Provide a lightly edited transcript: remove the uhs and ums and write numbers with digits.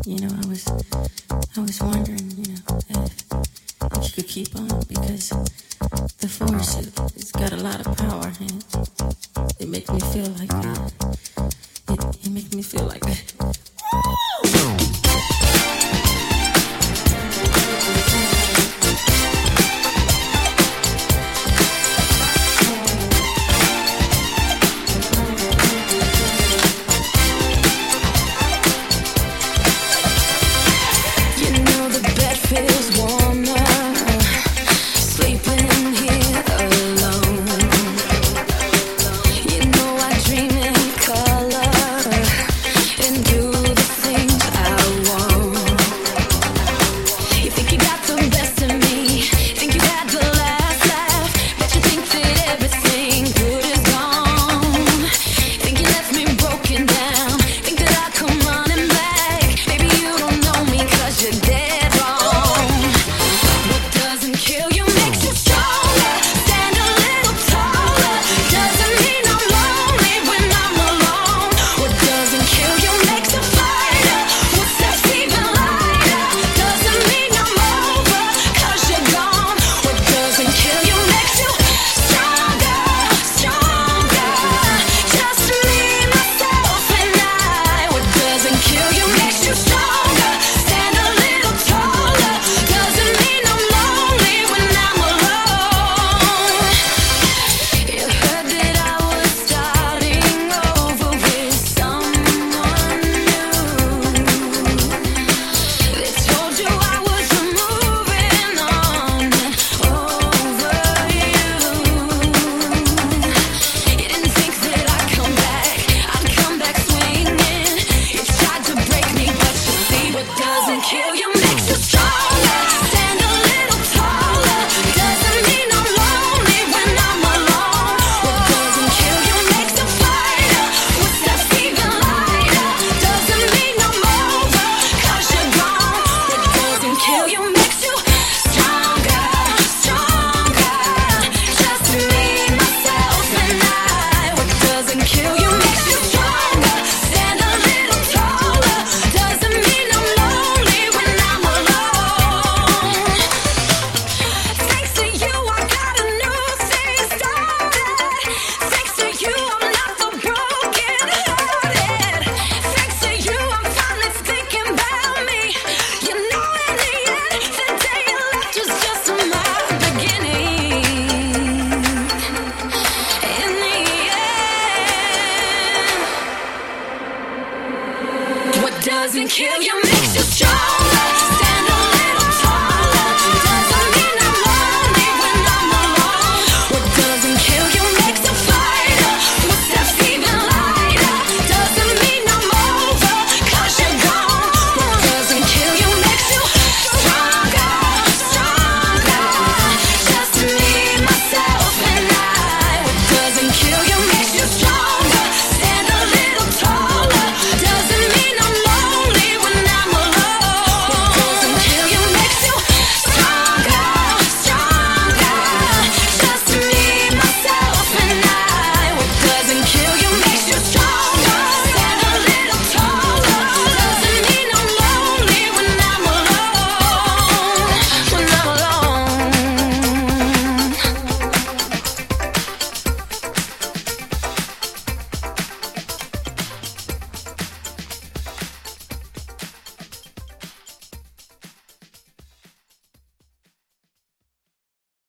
I was wondering, if you could keep on because the force it's got a lot of power and it makes me feel like it makes me feel like that. Feels warmer, sleeping here alone. You know I dream in color and do the things I want. You think you got the best of me, think you had the last laugh, bet you think that everything good is gone. Think you left me broken down, think that I come running back. Maybe you don't know me 'cause you're dead. Doesn't kill you, makes you stronger.